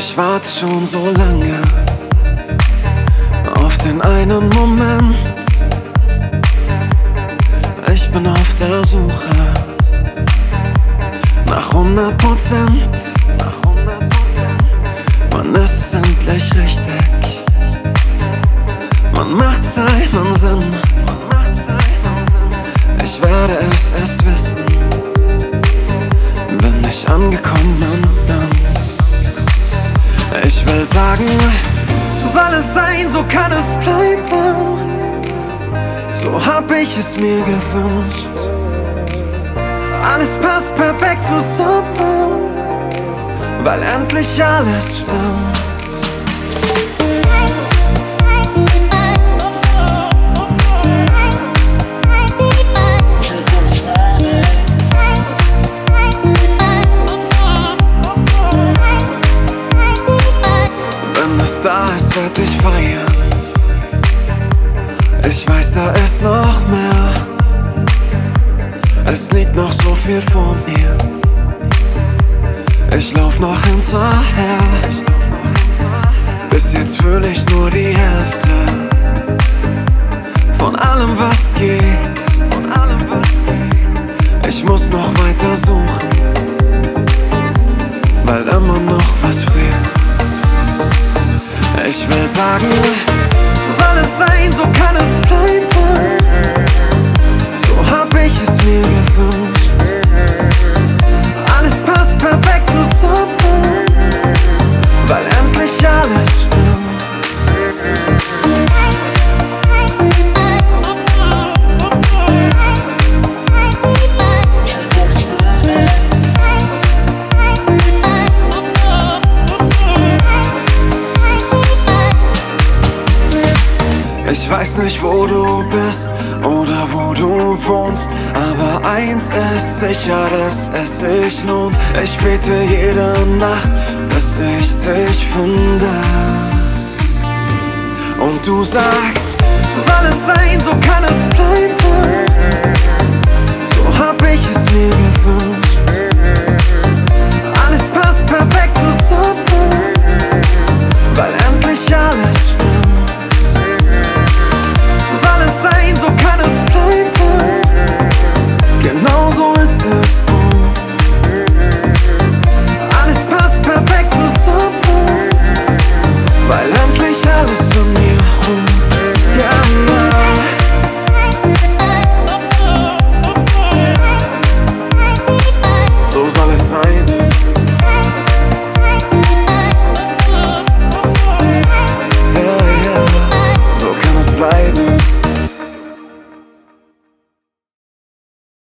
Ich warte schon so lange auf den einen Moment. Ich bin auf der Suche nach 100%. Wann ist es endlich richtig? Man macht seinen Sinn. Ich werde es erst wissen, wenn ich angekommen bin. Ich will sagen, so soll es sein, so kann es bleiben. So hab ich es mir gewünscht. Alles passt perfekt zusammen, weil endlich alles stimmt. Wenn es da ist, werd ich feiern. Ich weiß, da ist noch mehr. Es liegt noch so viel vor mir. Ich lauf noch hinterher. Bis jetzt fühl ich nur die Hälfte von allem, was geht. Ich muss noch weiter suchen, weil immer noch was fehlt. Ich will sagen, so soll es sein, so kann es bleiben. So hab ich es mir gewünscht. Alles passt perfekt zusammen, weil endlich alles stimmt. Ich weiß nicht, wo du bist oder wo du wohnst, aber eins ist sicher, dass es sich lohnt. Ich bete jede Nacht, dass ich dich finde. Und du sagst, so soll es sein, so kann es bleiben. So hab ich es mir gewünscht. Alles passt perfekt zusammen, weil endlich alles stimmt. So kann es bleiben, genau so ist es gut. Alles passt perfekt zusammen, weil endlich alles in mir ruht. Ja, ja. So soll es sein.